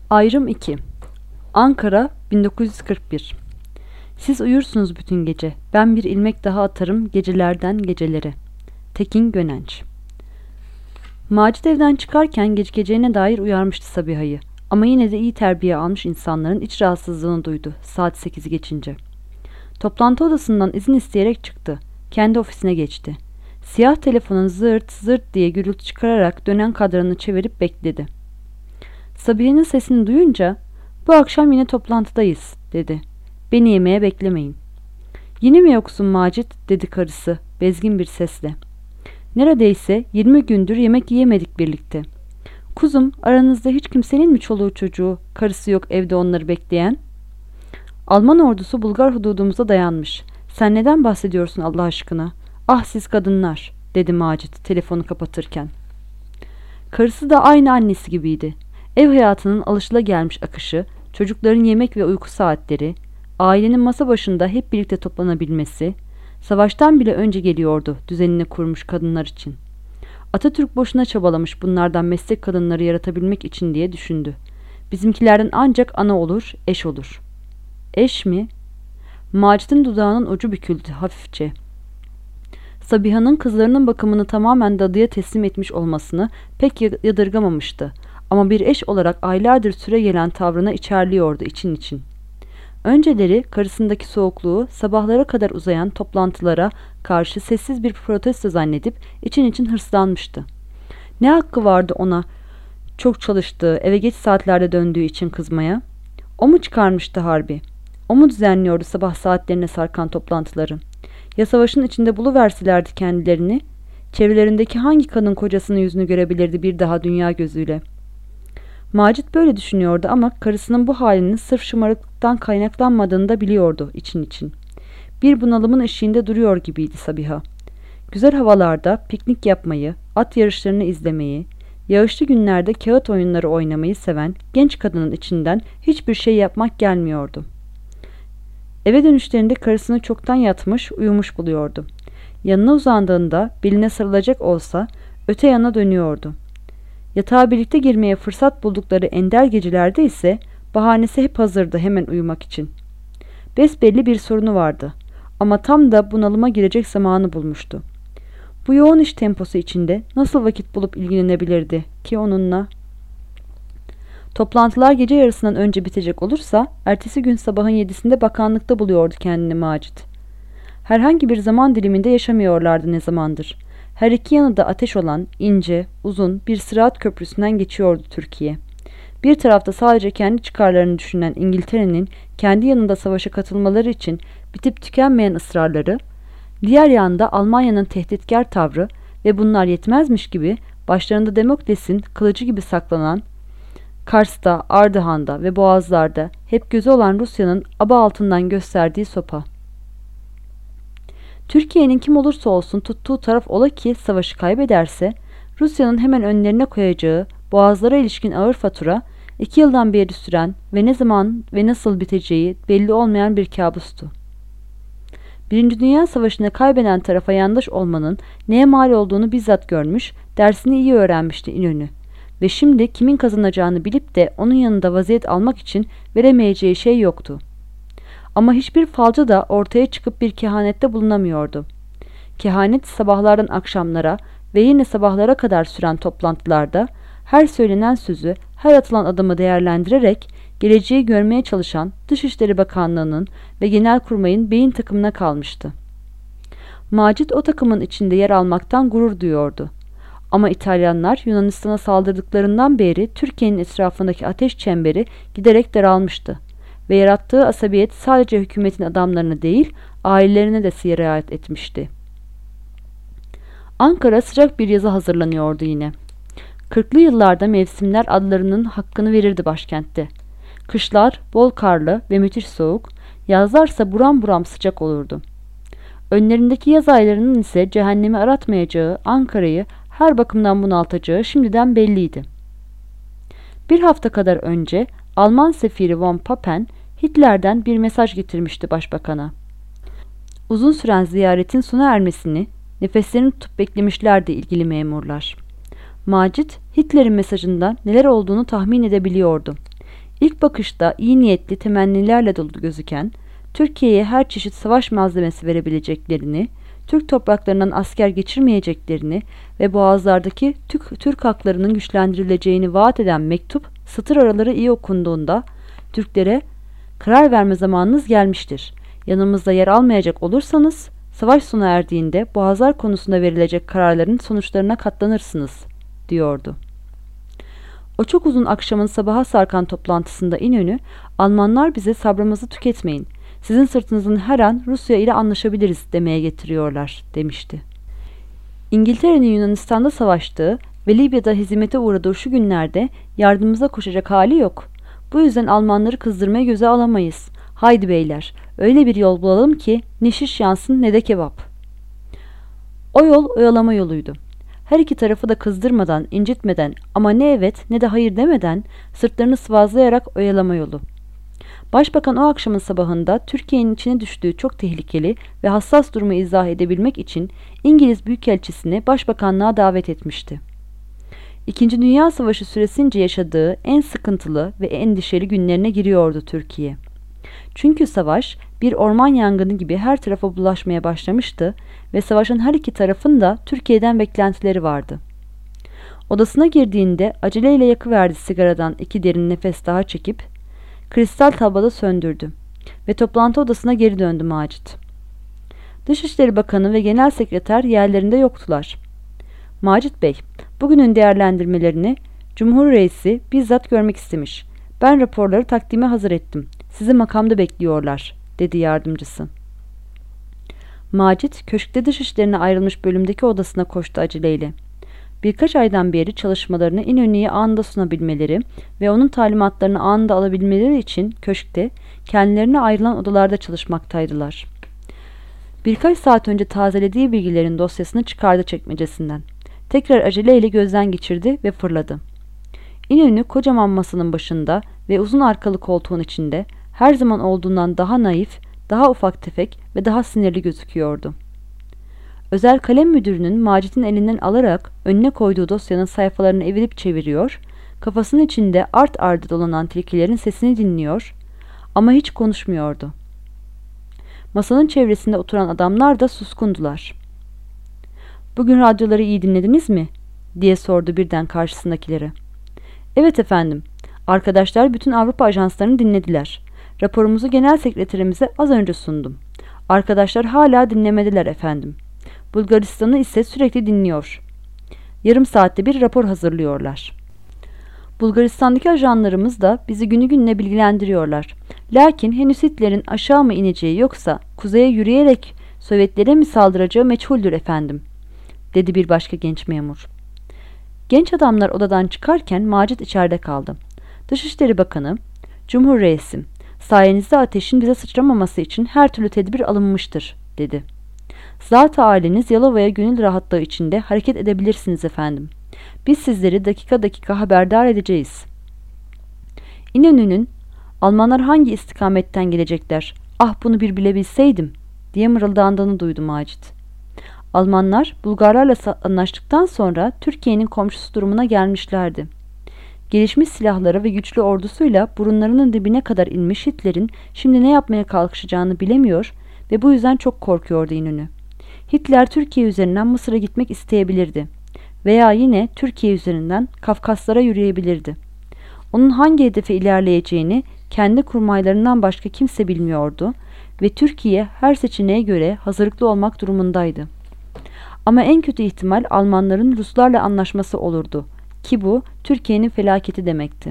Ayrım 2. Ankara 1941. Siz uyursunuz bütün gece. Ben bir ilmek daha atarım gecelerden gecelere. Tekin Gönenç. Macit evden çıkarken gecikeceğine dair uyarmıştı Sabiha'yı. Ama yine de iyi terbiye almış insanların iç rahatsızlığını duydu saat 8'i geçince. Toplantı odasından izin isteyerek çıktı. Kendi ofisine geçti. Siyah telefonun zırt zırt diye gürültü çıkararak dönen kadranını çevirip bekledi. Sabiha'nın sesini duyunca "Bu akşam yine toplantıdayız," dedi. "Beni yemeğe beklemeyin." "Yine mi yoksun Macit?" dedi karısı bezgin bir sesle. "Neredeyse 20 gündür yemek yiyemedik birlikte." "Kuzum, aranızda hiç kimsenin mi çoluğu çocuğu, karısı yok evde onları bekleyen?" "Alman ordusu Bulgar hududumuza dayanmış. Sen neden bahsediyorsun Allah aşkına? Ah siz kadınlar," dedi Macit telefonu kapatırken. Karısı da aynı annesi gibiydi. Ev hayatının alışılagelmiş akışı, çocukların yemek ve uyku saatleri, ailenin masa başında hep birlikte toplanabilmesi, savaştan bile önce geliyordu düzenini kurmuş kadınlar için. Atatürk boşuna çabalamış bunlardan meslek kadınları yaratabilmek için diye düşündü. Bizimkilerden ancak ana olur, eş olur. Eş mi? Macit'in dudağının ucu büküldü hafifçe. Sabiha'nın kızlarının bakımını tamamen dadıya teslim etmiş olmasını pek yadırgamamıştı. Ama bir eş olarak aylardır süre gelen tavrına içerliyordu için için. Önceleri karısındaki soğukluğu sabahlara kadar uzayan toplantılara karşı sessiz bir protesto zannedip için için hırslanmıştı. Ne hakkı vardı ona çok çalıştığı, eve geç saatlerde döndüğü için kızmaya? O mu çıkarmıştı harbi? O mu düzenliyordu sabah saatlerine sarkan toplantıları? Ya savaşın içinde buluverselerdi kendilerini? Çevrelerindeki hangi kadın kocasının yüzünü görebilirdi bir daha dünya gözüyle? Macit böyle düşünüyordu ama karısının bu halinin sırf şımarıklıktan kaynaklanmadığını da biliyordu için için. Bir bunalımın eşiğinde duruyor gibiydi Sabiha. Güzel havalarda piknik yapmayı, at yarışlarını izlemeyi, yağışlı günlerde kağıt oyunları oynamayı seven genç kadının içinden hiçbir şey yapmak gelmiyordu. Eve dönüşlerinde karısını çoktan yatmış, uyumuş buluyordu. Yanına uzandığında beline sarılacak olsa öte yana dönüyordu. Yatağa birlikte girmeye fırsat buldukları ender gecelerde ise bahanesi hep hazırdı hemen uyumak için. Besbelli bir sorunu vardı ama tam da bunalıma girecek zamanı bulmuştu. Bu yoğun iş temposu içinde nasıl vakit bulup ilgilenebilirdi ki onunla? Toplantılar gece yarısından önce bitecek olursa ertesi gün sabahın 7'sinde bakanlıkta buluyordu kendini Macit. Herhangi bir zaman diliminde yaşamıyorlardı ne zamandır. Her iki yanı da ateş olan, ince, uzun bir sırat köprüsünden geçiyordu Türkiye. Bir tarafta sadece kendi çıkarlarını düşünen İngiltere'nin kendi yanında savaşa katılmaları için bitip tükenmeyen ısrarları, diğer yanda Almanya'nın tehditkar tavrı ve bunlar yetmezmiş gibi başlarında Demokles'in kılıcı gibi saklanan, Kars'ta, Ardahan'da ve Boğazlar'da hep gözü olan Rusya'nın aba altından gösterdiği sopa. Türkiye'nin kim olursa olsun tuttuğu taraf ola ki savaşı kaybederse, Rusya'nın hemen önlerine koyacağı boğazlara ilişkin ağır fatura, 2 yıldan beri süren ve ne zaman ve nasıl biteceği belli olmayan bir kabustu. Birinci Dünya Savaşı'nda kaybeden tarafa yandaş olmanın neye mal olduğunu bizzat görmüş, dersini iyi öğrenmişti İnönü. Ve şimdi kimin kazanacağını bilip de onun yanında vaziyet almak için veremeyeceği şey yoktu. Ama hiçbir falcı da ortaya çıkıp bir kehanette bulunamıyordu. Kehanet sabahlardan akşamlara ve yine sabahlara kadar süren toplantılarda her söylenen sözü, her atılan adımı değerlendirerek geleceği görmeye çalışan Dışişleri Bakanlığı'nın ve Genelkurmay'ın beyin takımına kalmıştı. Macit o takımın içinde yer almaktan gurur duyuyordu. Ama İtalyanlar Yunanistan'a saldırdıklarından beri Türkiye'nin etrafındaki ateş çemberi giderek daralmıştı ve yarattığı asabiyet sadece hükümetin adamlarını değil, ailelerine de sirayet etmişti. Ankara sıcak bir yaza hazırlanıyordu yine. 40'lı yıllarda mevsimler adlarının hakkını verirdi başkentte. Kışlar bol karlı ve müthiş soğuk, yazlarsa buram buram sıcak olurdu. Önlerindeki yaz aylarının ise cehennemi aratmayacağı, Ankara'yı her bakımdan bunaltacağı şimdiden belliydi. Bir hafta kadar önce Alman sefiri von Papen Hitler'den bir mesaj getirmişti başbakana. Uzun süren ziyaretin sona ermesini nefeslerini tutup beklemişlerdi ilgili memurlar. Macit Hitler'in mesajından neler olduğunu tahmin edebiliyordu. İlk bakışta iyi niyetli temennilerle dolu gözüken, Türkiye'ye her çeşit savaş malzemesi verebileceklerini, Türk topraklarından asker geçirmeyeceklerini ve boğazlardaki Türk haklarının güçlendirileceğini vaat eden mektup satır araları iyi okunduğunda Türklere "Karar verme zamanınız gelmiştir. Yanımızda yer almayacak olursanız savaş sona erdiğinde boğazlar konusunda verilecek kararların sonuçlarına katlanırsınız," diyordu. O çok uzun akşamın sabaha sarkan toplantısında İnönü, "Almanlar bize sabrımızı tüketmeyin, sizin sırtınızın her an Rusya ile anlaşabiliriz demeye getiriyorlar," demişti. İngiltere'nin Yunanistan'da savaştığı ve Libya'da hezimete uğradığı şu günlerde yardımımıza koşacak hali yok. Bu yüzden Almanları kızdırmaya göze alamayız. Haydi beyler, öyle bir yol bulalım ki ne şiş yansın ne de kebap. O yol oyalama yoluydu. Her iki tarafı da kızdırmadan, incitmeden ama ne evet ne de hayır demeden sırtlarını sıvazlayarak oyalama yolu. Başbakan o akşamın sabahında Türkiye'nin içine düştüğü çok tehlikeli ve hassas durumu izah edebilmek için İngiliz Büyükelçisini başbakanlığa davet etmişti. İkinci Dünya Savaşı süresince yaşadığı en sıkıntılı ve endişeli günlerine giriyordu Türkiye. Çünkü savaş bir orman yangını gibi her tarafa bulaşmaya başlamıştı ve savaşın her iki tarafın da Türkiye'den beklentileri vardı. Odasına girdiğinde aceleyle yakıverdi sigaradan 2 derin nefes daha çekip kristal tabloda söndürdü ve toplantı odasına geri döndü Macit. Dışişleri Bakanı ve Genel Sekreter yerlerinde yoktular. "Macit Bey, bugünün değerlendirmelerini Cumhur Reisi bizzat görmek istemiş. Ben raporları takdime hazır ettim. Sizi makamda bekliyorlar," dedi yardımcısı. Macit, köşkte dışişlerine ayrılmış bölümdeki odasına koştu aceleyle. Birkaç aydan beri çalışmalarını İnönü'ye anında sunabilmeleri ve onun talimatlarını anında alabilmeleri için köşkte kendilerine ayrılan odalarda çalışmaktaydılar. Birkaç saat önce tazelediği bilgilerin dosyasını çıkardı çekmecesinden. Tekrar aceleyle gözden geçirdi ve fırladı. İnönü kocaman masanın başında ve uzun arkalı koltuğun içinde her zaman olduğundan daha naif, daha ufak tefek ve daha sinirli gözüküyordu. Özel kalem müdürünün Macit'in elinden alarak önüne koyduğu dosyanın sayfalarını evirip çeviriyor, kafasının içinde art arda dolanan tilkilerin sesini dinliyor ama hiç konuşmuyordu. Masanın çevresinde oturan adamlar da suskundular. "Bugün radyoları iyi dinlediniz mi?" diye sordu birden karşısındakilere. "Evet efendim. Arkadaşlar bütün Avrupa ajanslarını dinlediler. Raporumuzu genel sekreterimize az önce sundum. Arkadaşlar hala dinlemediler efendim. Bulgaristan'ı ise sürekli dinliyor. Yarım saatte bir rapor hazırlıyorlar. Bulgaristan'daki ajanlarımız da bizi günü gününe bilgilendiriyorlar. Lakin henüz Hitler'in aşağı mı ineceği yoksa kuzeye yürüyerek Sovyetlere mi saldıracağı meçhuldür efendim," dedi bir başka genç memur. Genç adamlar odadan çıkarken Macit içeride kaldı. Dışişleri Bakanı, "Cumhur Reisim, sayenizde ateşin bize sıçramaması için her türlü tedbir alınmıştır," dedi. "Zat-ı âliniz Yalova'ya gönül rahatlığı içinde hareket edebilirsiniz efendim. Biz sizleri dakika dakika haberdar edeceğiz." İnönü'nün "Almanlar hangi istikametten gelecekler? Ah bunu bir bilebilseydim," diye mırıldandığını duydu Macit. Almanlar Bulgarlarla anlaştıktan sonra Türkiye'nin komşusu durumuna gelmişlerdi. Gelişmiş silahları ve güçlü ordusuyla burunlarının dibine kadar inmiş Hitler'in şimdi ne yapmaya kalkışacağını bilemiyor ve bu yüzden çok korkuyordu İnönü. Hitler Türkiye üzerinden Mısır'a gitmek isteyebilirdi veya yine Türkiye üzerinden Kafkaslara yürüyebilirdi. Onun hangi hedefe ilerleyeceğini kendi kurmaylarından başka kimse bilmiyordu ve Türkiye her seçeneğe göre hazırlıklı olmak durumundaydı. Ama en kötü ihtimal Almanların Ruslarla anlaşması olurdu ki bu Türkiye'nin felaketi demekti.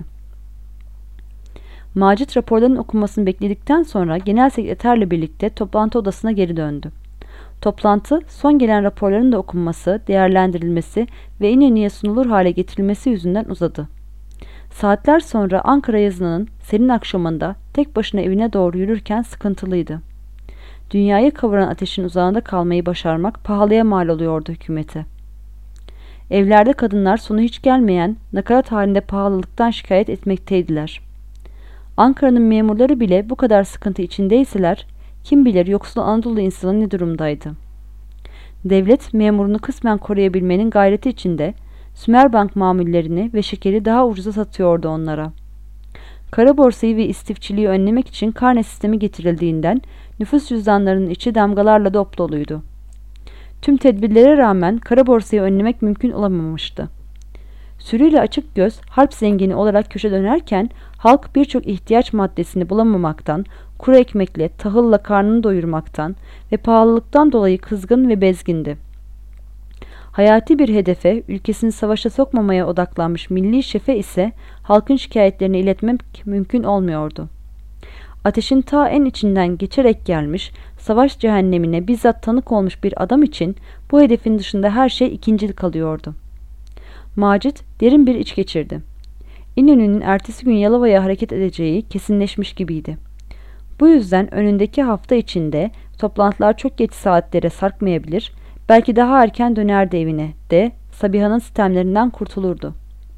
Macit raporların okunmasını bekledikten sonra genel sekreterle birlikte toplantı odasına geri döndü. Toplantı son gelen raporların da okunması, değerlendirilmesi ve İnönü'ye sunulur hale getirilmesi yüzünden uzadı. Saatler sonra Ankara yazının serin akşamında tek başına evine doğru yürürken sıkıntılıydı. Dünyayı kavuran ateşin uzağında kalmayı başarmak pahalıya mal oluyordu hükümete. Evlerde kadınlar sonu hiç gelmeyen nakarat halinde pahalılıktan şikayet etmekteydiler. Ankara'nın memurları bile bu kadar sıkıntı içindeyseler, kim bilir yoksul Anadolu insanı ne durumdaydı. Devlet memurunu kısmen koruyabilmenin gayreti içinde Sümerbank mamullerini ve şekeri daha ucuza satıyordu onlara. Kara borsayı ve istifçiliği önlemek için karne sistemi getirildiğinden nüfus cüzdanlarının içi damgalarla dopdoluydu. Tüm tedbirlere rağmen kara borsayı önlemek mümkün olamamıştı. Sürüyle açık göz harp zengini olarak köşe dönerken halk birçok ihtiyaç maddesini bulamamaktan, kuru ekmekle, tahılla karnını doyurmaktan ve pahalılıktan dolayı kızgın ve bezgindi. Hayati bir hedefe, ülkesini savaşa sokmamaya odaklanmış milli şefe ise halkın şikayetlerini iletmek mümkün olmuyordu. Ateşin ta en içinden geçerek gelmiş, savaş cehennemine bizzat tanık olmuş bir adam için bu hedefin dışında her şey ikincil kalıyordu. Macit derin bir iç geçirdi. İnönü'nün ertesi gün Yalova'ya hareket edeceği kesinleşmiş gibiydi. Bu yüzden önündeki hafta içinde toplantılar çok geç saatlere sarkmayabilir, belki daha erken dönerdi evine de Sabiha'nın sistemlerinden kurtulurdu.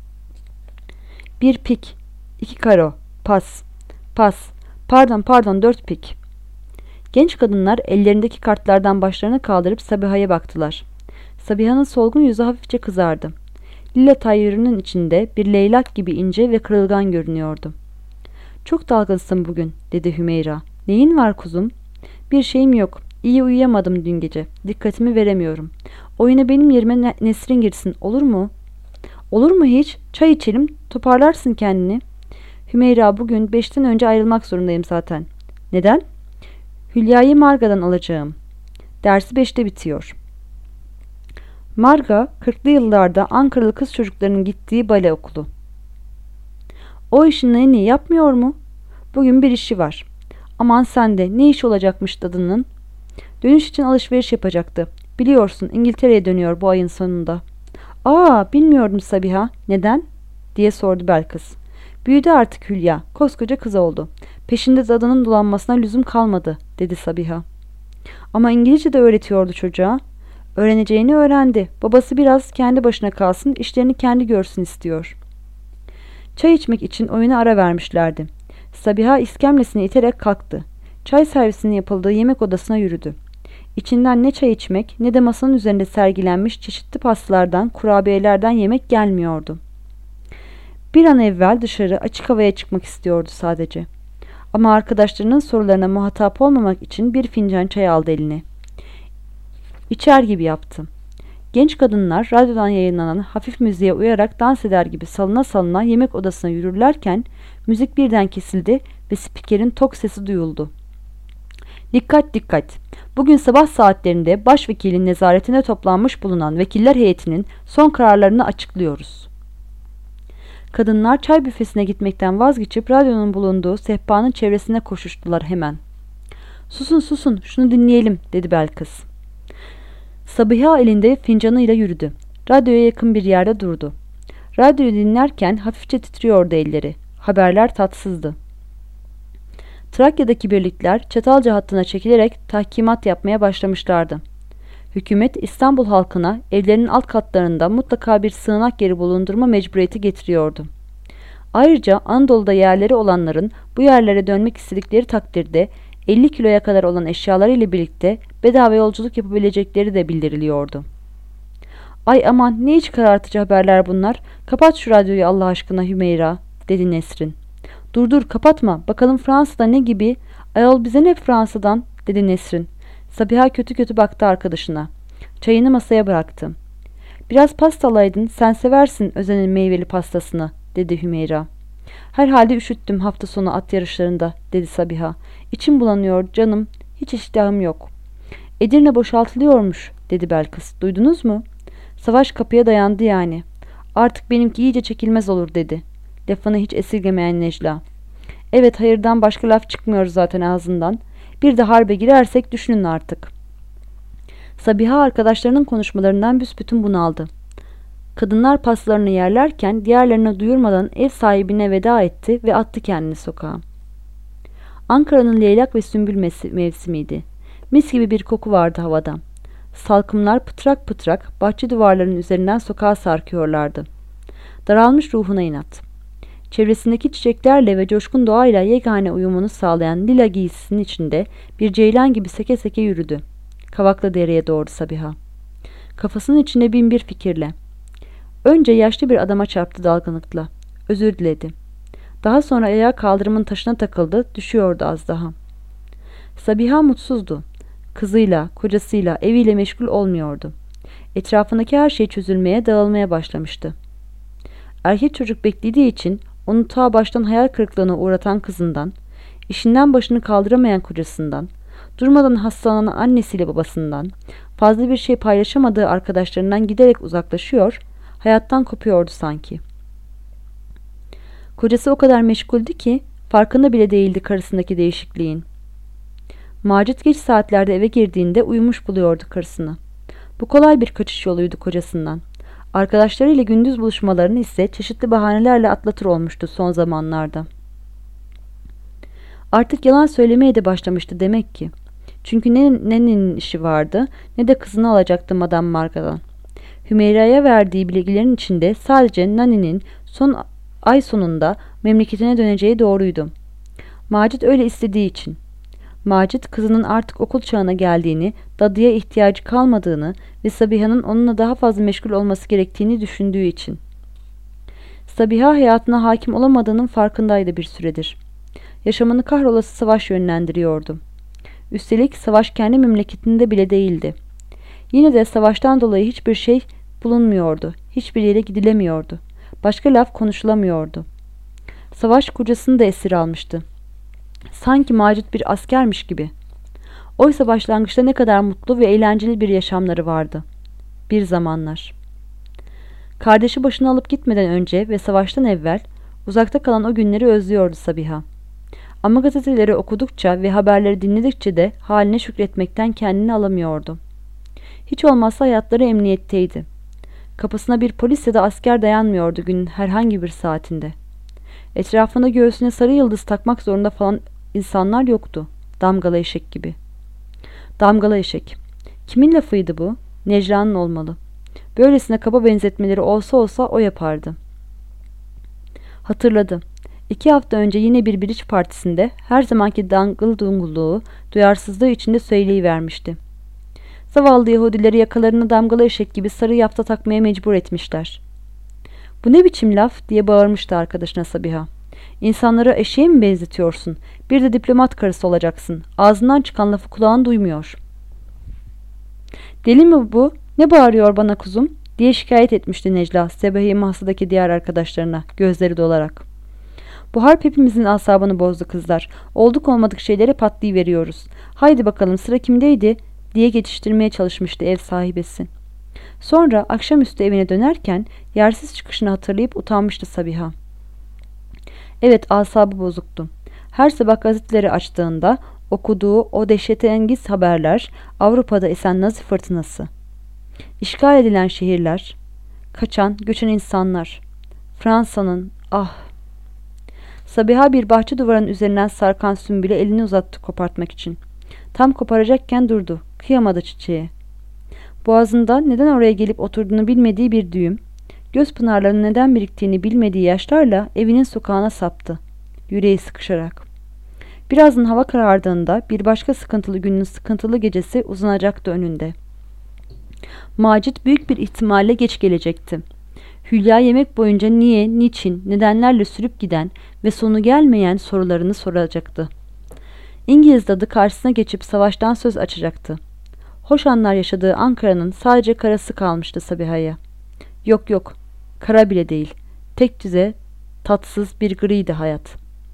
Bir pik, 2 karo, pas, pas, pardon 4 pik. Genç kadınlar ellerindeki kartlardan başlarını kaldırıp Sabiha'ya baktılar. Sabiha'nın solgun yüzü hafifçe kızardı. Lila tayyörünün içinde bir leylak gibi ince ve kırılgan görünüyordu. "Çok dalgınsın bugün," dedi Hümeyra. "Neyin var kuzum?" "Bir şeyim yok. İyi uyuyamadım dün gece. Dikkatimi veremiyorum. Oyuna benim yerime Nesrin girsin, olur mu?" "Olur mu hiç? Çay içelim, toparlarsın kendini." "Hümeyra, bugün 5'ten önce ayrılmak zorundayım zaten." "Neden?" "Hülya'yı Marga'dan alacağım. Dersi 5'te bitiyor." Marga, 40'lı yıllarda Ankaralı kız çocuklarının gittiği bale okulu. "O işin en iyi yapmıyor mu?" "Bugün bir işi var." "Aman sen de, ne iş olacakmış dadının?" "Dönüş için alışveriş yapacaktı. Biliyorsun İngiltere'ye dönüyor bu ayın sonunda." "Aa, bilmiyordum Sabiha. Neden?" diye sordu Belkıs. "Büyüdü artık Hülya. Koskoca kız oldu. Peşinde dadının dolanmasına lüzum kalmadı," dedi Sabiha. "Ama İngilizce de öğretiyordu çocuğa." "Öğreneceğini öğrendi. Babası biraz kendi başına kalsın, işlerini kendi görsün istiyor." Çay içmek için oyuna ara vermişlerdi. Sabiha iskemlesini iterek kalktı. Çay servisinin yapıldığı yemek odasına yürüdü. İçinden ne çay içmek ne de masanın üzerinde sergilenmiş çeşitli pastalardan, kurabiyelerden yemek gelmiyordu. Bir an evvel dışarı açık havaya çıkmak istiyordu sadece. Ama arkadaşlarının sorularına muhatap olmamak için bir fincan çay aldı eline. İçer gibi yaptı. Genç kadınlar radyodan yayınlanan hafif müziğe uyarak dans eder gibi salına salına yemek odasına yürürlerken müzik birden kesildi ve spikerin tok sesi duyuldu. "Dikkat dikkat! Bugün sabah saatlerinde başvekilin nezaretine toplanmış bulunan vekiller heyetinin son kararlarını açıklıyoruz." Kadınlar çay büfesine gitmekten vazgeçip radyonun bulunduğu sehpanın çevresine koşuştular hemen. "Susun susun, şunu dinleyelim," dedi Belkıs. Sabiha elinde fincanıyla yürüdü. Radyoya yakın bir yerde durdu. Radyoyu dinlerken hafifçe titriyordu elleri. Haberler tatsızdı. Trakya'daki birlikler Çatalca hattına çekilerek tahkimat yapmaya başlamışlardı. Hükümet İstanbul halkına evlerinin alt katlarında mutlaka bir sığınak yeri bulundurma mecburiyeti getiriyordu. Ayrıca Anadolu'da yerleri olanların bu yerlere dönmek istedikleri takdirde 50 kiloya kadar olan eşyaları ile birlikte bedava yolculuk yapabilecekleri de bildiriliyordu. "Ay aman, ne iç karartıcı haberler bunlar. Kapat şu radyoyu Allah aşkına Hümeyra," dedi Nesrin. Dur kapatma, bakalım Fransa'da ne gibi?" "Ayol, bize ne Fransa'dan," dedi Nesrin. Sabiha kötü kötü baktı arkadaşına. Çayını masaya bıraktı. "Biraz pasta alaydın, sen seversin Özen'in meyveli pastasını," dedi Hümeyra. "Herhalde üşüttüm hafta sonu at yarışlarında," dedi Sabiha. "İçim bulanıyor canım, hiç iştahım yok." "Edirne boşaltılıyormuş," dedi Belkıs. "Duydunuz mu? Savaş kapıya dayandı yani. Artık benimki iyice çekilmez olur," dedi. Lafını hiç esirgemeyen Necla. "Evet, hayırdan başka laf çıkmıyor zaten ağzından. Bir de harbe girersek düşünün artık." Sabiha arkadaşlarının konuşmalarından büsbütün bunaldı. Kadınlar paslarını yerlerken diğerlerine duyurmadan ev sahibine veda etti ve attı kendini sokağa. Ankara'nın leylak ve sümbül mevsimiydi. Mis gibi bir koku vardı havada. Salkımlar pıtrak pıtrak bahçe duvarlarının üzerinden sokağa sarkıyorlardı. Daralmış ruhuna inat. Çevresindeki çiçeklerle ve coşkun doğayla yegane uyumunu sağlayan lila giysisinin içinde bir ceylan gibi seke seke yürüdü. Kavaklı dereye doğru Sabiha. Kafasının içinde bin bir fikirle. Önce yaşlı bir adama çarptı dalgınlıkla. Özür diledi. Daha sonra ayağı kaldırımın taşına takıldı, düşüyordu az daha. Sabiha mutsuzdu. Kızıyla, kocasıyla, eviyle meşgul olmuyordu. Etrafındaki her şey çözülmeye, dağılmaya başlamıştı. Erkek çocuk beklediği için onu ta baştan hayal kırıklığına uğratan kızından, işinden başını kaldıramayan kocasından, durmadan hastalanan annesiyle babasından, fazla bir şey paylaşamadığı arkadaşlarından giderek uzaklaşıyor, hayattan kopuyordu sanki. Kocası o kadar meşguldü ki farkında bile değildi karısındaki değişikliğin. Macit geç saatlerde eve girdiğinde uyumuş buluyordu karısını. Bu kolay bir kaçış yoluydu kocasından. Arkadaşlarıyla gündüz buluşmalarını ise çeşitli bahanelerle atlatır olmuştu son zamanlarda. Artık yalan söylemeye de başlamıştı demek ki. Çünkü ne nenenin işi vardı ne de kızını alacaktı Madame Marga'dan. Hümeyra'ya verdiği bilgilerin içinde sadece Nani'nin ay sonunda memleketine döneceği doğruydu. Macit öyle istediği için. Macit kızının artık okul çağına geldiğini, dadıya ihtiyacı kalmadığını ve Sabiha'nın onunla daha fazla meşgul olması gerektiğini düşündüğü için. Sabiha hayatına hakim olamadığının farkındaydı bir süredir. Yaşamını kahrolası savaş yönlendiriyordu. Üstelik savaş kendi memleketinde bile değildi. Yine de savaştan dolayı hiçbir şey bulunmuyordu, hiçbir yere gidilemiyordu. Başka laf konuşulamıyordu. Savaş kocasını da esir almıştı. Sanki Macit bir askermiş gibi. Oysa başlangıçta ne kadar mutlu ve eğlenceli bir yaşamları vardı. Bir zamanlar. Kardeşi başını alıp gitmeden önce ve savaştan evvel uzakta kalan o günleri özlüyordu Sabiha. Ama gazeteleri okudukça ve haberleri dinledikçe de haline şükretmekten kendini alamıyordu. Hiç olmazsa hayatları emniyetteydi. Kapısına bir polis ya da asker dayanmıyordu günün herhangi bir saatinde. Etrafında göğsüne sarı yıldız takmak zorunda falan insanlar yoktu. Damgalı eşek gibi. Damgalı eşek. Kimin lafıydı bu? Necla'nın olmalı. Böylesine kaba benzetmeleri olsa o yapardı. Hatırladı. 2 hafta önce yine bir biriç partisinde her zamanki dangıl dungulluğu, duyarsızlığı içinde söyleyivermişti. Zavallı Yahudileri yakalarına damgalı eşek gibi sarı yafta takmaya mecbur etmişler. "Bu ne biçim laf?" diye bağırmıştı arkadaşına Sabiha. "İnsanları eşeğe mi benzetiyorsun? Bir de diplomat karısı olacaksın. Ağzından çıkan lafı kulağın duymuyor." "Deli mi bu? Ne bağırıyor bana kuzum?" diye şikayet etmişti Necla, Sebahi masadaki diğer arkadaşlarına, gözleri dolarak. "Bu harp hepimizin asabını bozdu kızlar. Olduk olmadık şeylere patlayıveriyoruz. Haydi bakalım sıra kimdeydi?" diye geçiştirmeye çalışmıştı ev sahibesi. Sonra akşamüstü evine dönerken yersiz çıkışını hatırlayıp utanmıştı Sabiha. Evet, asabı bozuktu. Her sabah gazeteleri açtığında okuduğu o dehşetengiz haberler, Avrupa'da esen Nazi fırtınası, işgal edilen şehirler, kaçan, göçen insanlar, Fransa'nın Sabiha bir bahçe duvarının üzerinden sarkan sümbüle elini uzattı kopartmak için. Tam koparacakken durdu. Kıyamadı çiçeğe. Boğazında neden oraya gelip oturduğunu bilmediği bir düğüm, göz pınarlarının neden biriktiğini bilmediği yaşlarla evinin sokağına saptı. Yüreği sıkışarak. Birazdan hava karardığında bir başka sıkıntılı günün sıkıntılı gecesi uzanacaktı önünde. Macit büyük bir ihtimalle geç gelecekti. Hülya yemek boyunca niye, niçin, nedenlerle sürüp giden ve sonu gelmeyen sorularını soracaktı. İngiliz dadı karşısına geçip savaştan söz açacaktı. Hoş anlar yaşadığı Ankara'nın sadece karası kalmıştı Sabiha'ya. Yok, kara bile değil. Tek düze, tatsız bir griydi hayat.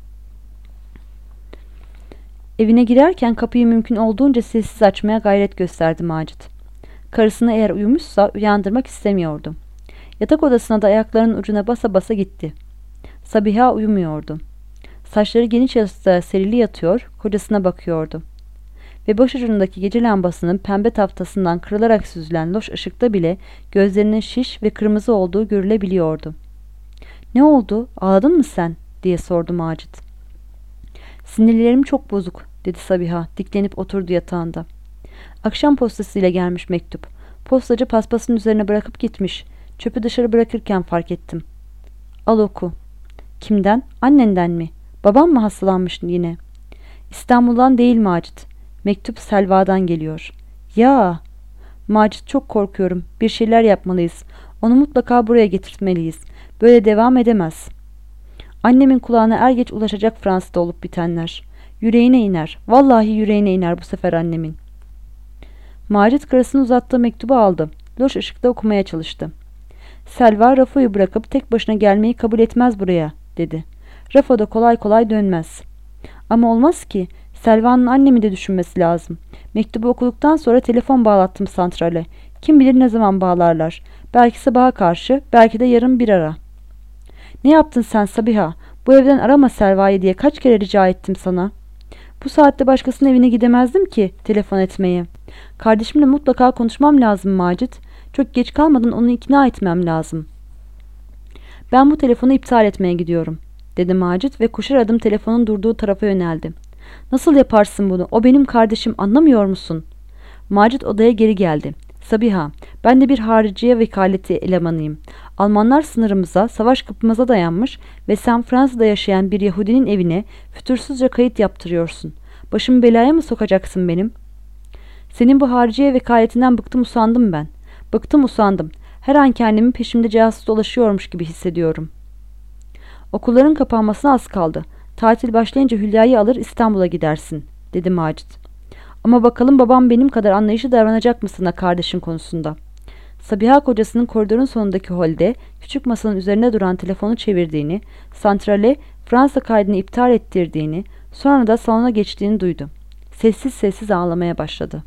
Evine girerken kapıyı mümkün olduğunca sessiz açmaya gayret gösterdi Macit. Karısını eğer uyumuşsa uyandırmak istemiyordu. Yatak odasına da ayaklarının ucuna basa basa gitti. Sabiha uyumuyordu. Saçları geniş yastığa serili yatıyor, kocasına bakıyordu. Ve başucundaki gece lambasının pembe taftasından kırılarak süzülen loş ışıkta bile gözlerinin şiş ve kırmızı olduğu görülebiliyordu. "Ne oldu? Ağladın mı sen?" diye sordu Macit. "Sinirlerim çok bozuk," dedi Sabiha, diklenip oturdu yatağında. "Akşam postasıyla gelmiş mektup. Postacı paspasın üzerine bırakıp gitmiş. Çöpü dışarı bırakırken fark ettim." "Al oku." "Kimden? Annenden mi? Babam mı hastalanmış yine?" "İstanbul'dan değil Macit. Mektup Selva'dan geliyor." "Ya!" "Macit, çok korkuyorum. Bir şeyler yapmalıyız. Onu mutlaka buraya getirtmeliyiz. Böyle devam edemez." Annemin kulağına er geç ulaşacak Fransa'da olup bitenler. Yüreğine iner. Vallahi yüreğine iner bu sefer annemin. Macit karısının uzattığı mektubu aldı. Loş ışıkta okumaya çalıştı. Selva Rafo'yu bırakıp tek başına gelmeyi kabul etmez buraya, dedi. Rafo da kolay kolay dönmez. Ama olmaz ki. Selva'nın annemi de düşünmesi lazım. Mektubu okuduktan sonra telefon bağlattım santrale. Kim bilir ne zaman bağlarlar. Belki sabaha karşı, belki de yarın bir ara. Ne yaptın sen Sabiha? Bu evden arama Selva'yı diye kaç kere rica ettim sana. Bu saatte başkasının evine gidemezdim ki telefon etmeye. Kardeşimle mutlaka konuşmam lazım Macit. Çok geç kalmadan onu ikna etmem lazım. Ben bu telefonu iptal etmeye gidiyorum, dedi Macit ve koşar adım telefonun durduğu tarafa yöneldi. Nasıl yaparsın bunu? O benim kardeşim, anlamıyor musun? Macit odaya geri geldi. Sabiha, ben de bir hariciye vekaleti elemanıyım. Almanlar sınırımıza, savaş kapımıza dayanmış ve sen Fransa'da yaşayan bir Yahudinin evine fütursuzca kayıt yaptırıyorsun. Başımı belaya mı sokacaksın benim? Senin bu hariciye vekaletinden bıktım usandım ben. Bıktım usandım. Her an kendimi peşimde casus dolaşıyormuş gibi hissediyorum. Okulların kapanmasına az kaldı. Tatil başlayınca Hülya'yı alır İstanbul'a gidersin, dedi Macit. Ama bakalım babam benim kadar anlayışlı davranacak mı sana kardeşin konusunda? Sabiha kocasının koridorun sonundaki holde küçük masanın üzerine duran telefonu çevirdiğini, santrale Fransa kaydını iptal ettirdiğini, sonra da salona geçtiğini duydu. Sessiz sessiz ağlamaya başladı.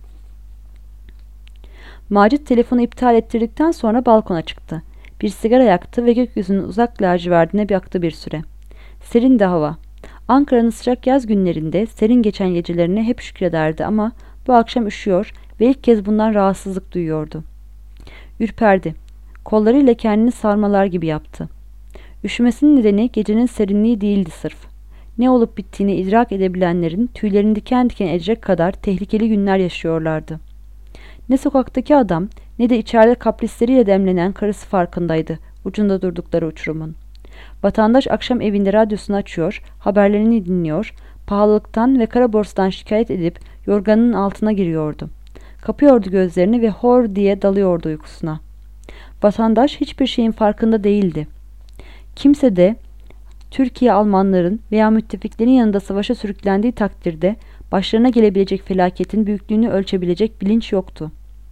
Macit telefonu iptal ettirdikten sonra balkona çıktı. Bir sigara yaktı ve gökyüzünün uzak lacivertine baktı bir süre. Serindi hava. Ankara'nın sıcak yaz günlerinde serin geçen gecelerine hep şükrederdi ama bu akşam üşüyor ve ilk kez bundan rahatsızlık duyuyordu. Ürperdi. Kollarıyla kendini sarmalar gibi yaptı. Üşümesinin nedeni gecenin serinliği değildi sırf. Ne olup bittiğini idrak edebilenlerin tüylerini diken diken edecek kadar tehlikeli günler yaşıyorlardı. Ne sokaktaki adam ne de içeride kaprisleriyle demlenen karısı farkındaydı ucunda durdukları uçurumun. Vatandaş akşam evinde radyosunu açıyor, haberlerini dinliyor, pahalılıktan ve kara borsadan şikayet edip yorganının altına giriyordu. Kapıyordu gözlerini ve hor diye dalıyordu uykusuna. Vatandaş hiçbir şeyin farkında değildi. Kimse de Türkiye Almanların veya müttefiklerin yanında savaşa sürüklendiği takdirde başlarına gelebilecek felaketin büyüklüğünü ölçebilecek bilinç yoktu.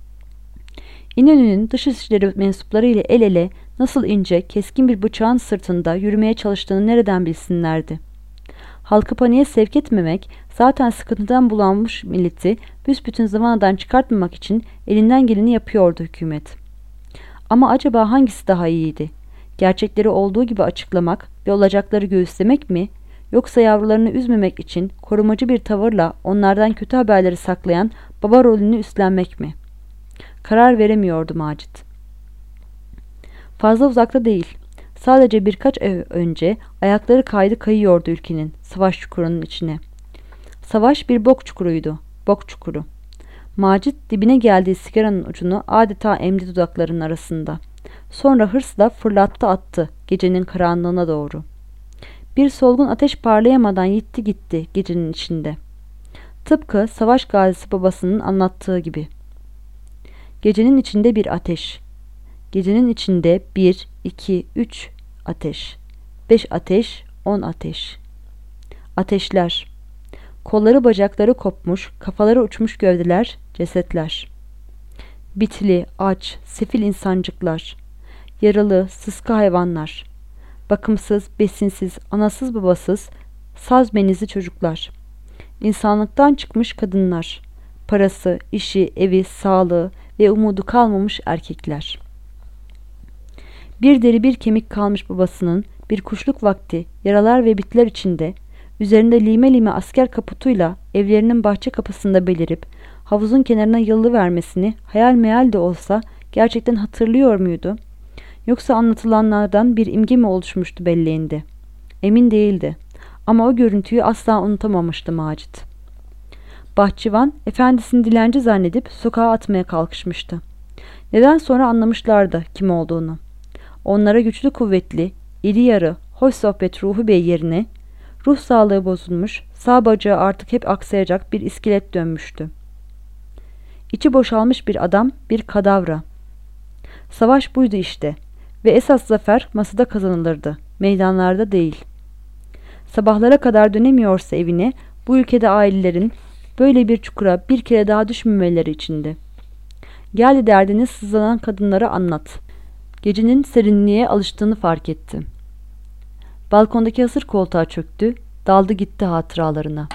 İnönü'nün dışişleri mensupları ile el ele nasıl ince, keskin bir bıçağın sırtında yürümeye çalıştığını nereden bilsinlerdi? Halkı paniğe sevk etmemek, zaten sıkıntıdan bulanmış milleti büsbütün zamanadan çıkartmamak için elinden geleni yapıyordu hükümet. Ama acaba hangisi daha iyiydi? Gerçekleri olduğu gibi açıklamak ve olacakları göğüslemek mi? Yoksa yavrularını üzmemek için korumacı bir tavırla onlardan kötü haberleri saklayan baba rolünü üstlenmek mi? Karar veremiyordu Macit. Fazla uzakta değil. Sadece birkaç ay önce ayakları kaydı kayıyordu ülkenin savaş çukurunun içine. Savaş bir bok çukuruydu. Bok çukuru. Macit dibine geldiği sigaranın ucunu adeta emdi dudaklarının arasında. Sonra hırsla fırlattı attı gecenin karanlığına doğru. Bir solgun ateş parlayamadan yitti gitti gecenin içinde. Tıpkı savaş gazisi babasının anlattığı gibi. Gecenin içinde bir ateş. Gecenin içinde 1, 2, 3 ateş. 5 ateş, 10 ateş. Ateşler. Kolları bacakları kopmuş, kafaları uçmuş gövdeler, cesetler. Bitli, aç, sefil insancıklar. Yaralı, sıska hayvanlar. Bakımsız, besinsiz, anasız babasız, saz benizli çocuklar. İnsanlıktan çıkmış kadınlar. Parası, işi, evi, sağlığı ve umudu kalmamış erkekler. Bir deri bir kemik kalmış babasının bir kuşluk vakti yaralar ve bitler içinde, üzerinde lime lime asker kaputuyla evlerinin bahçe kapısında belirip havuzun kenarına yılıvermesini hayal meyal de olsa gerçekten hatırlıyor muydu? Yoksa anlatılanlardan bir imge mi oluşmuştu belleğinde? Emin değildi. Ama o görüntüyü asla unutamamıştı Macit. Bahçıvan, efendisini dilenci zannedip sokağa atmaya kalkışmıştı. Neden sonra anlamışlardı kim olduğunu. Onlara güçlü kuvvetli, iri yarı, hoş sohbet ruhu bey yerine, ruh sağlığı bozulmuş, sağ bacağı artık hep aksayacak bir iskelet dönmüştü. İçi boşalmış bir adam, bir kadavra. Savaş buydu işte ve esas zafer masada kazanılırdı, meydanlarda değil. Sabahlara kadar dönemiyorsa evine, bu ülkede ailelerin böyle bir çukura bir kere daha düşmemeleri içindi. Geldi derdini sızlanan kadınlara anlat. Gecenin serinliğe alıştığını fark etti. Balkondaki hasır koltuğa çöktü, daldı gitti hatıralarına.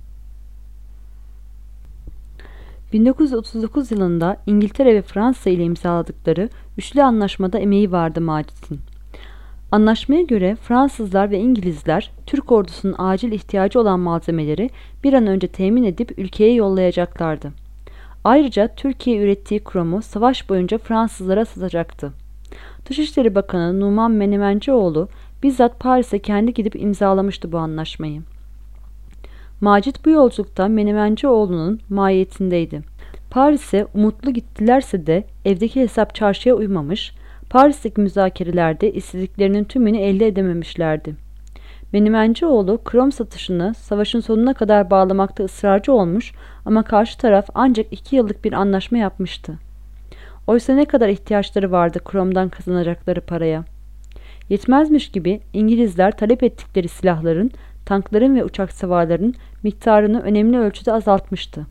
1939 yılında İngiltere ve Fransa ile imzaladıkları üçlü anlaşmada emeği vardı Macit'in. Anlaşmaya göre Fransızlar ve İngilizler Türk ordusunun acil ihtiyacı olan malzemeleri bir an önce temin edip ülkeye yollayacaklardı. Ayrıca Türkiye ürettiği kromu savaş boyunca Fransızlara satacaktı. Dışişleri Bakanı Numan Menemencioğlu bizzat Paris'e kendi gidip imzalamıştı bu anlaşmayı. Macit bu yolculukta Menemencioğlu'nun mahiyetindeydi. Paris'e umutlu gittilerse de evdeki hesap çarşıya uymamış, Paris'teki müzakerelerde istediklerinin tümünü elde edememişlerdi. Menemencioğlu krom satışını savaşın sonuna kadar bağlamakta ısrarcı olmuş ama karşı taraf ancak 2 yıllık bir anlaşma yapmıştı. Oysa ne kadar ihtiyaçları vardı kromdan kazanacakları paraya. Yetmezmiş gibi İngilizler talep ettikleri silahların, tankların ve uçak savarların miktarını önemli ölçüde azaltmıştı.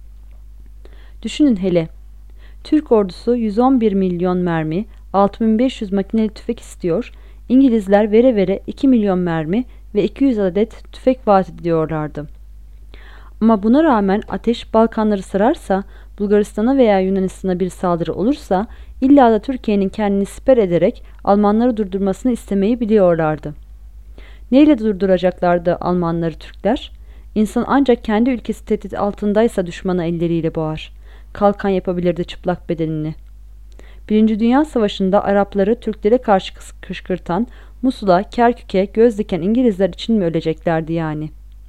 Düşünün hele, Türk ordusu 111 milyon mermi, 6500 makineli tüfek istiyor, İngilizler vere vere 2 milyon mermi ve 200 adet tüfek vaat ediyorlardı. Ama buna rağmen ateş Balkanları sararsa, Bulgaristan'a veya Yunanistan'a bir saldırı olursa, illa da Türkiye'nin kendini siper ederek Almanları durdurmasını istemeyi biliyorlardı. Neyle durduracaklardı Almanları Türkler? İnsan ancak kendi ülkesi tehdit altındaysa düşmanı elleriyle boğar. Kalkan yapabilirdi çıplak bedenini. Birinci Dünya Savaşı'nda Arapları Türklere karşı kışkırtan, Musul'a, Kerkük'e göz diken İngilizler için mi öleceklerdi yani?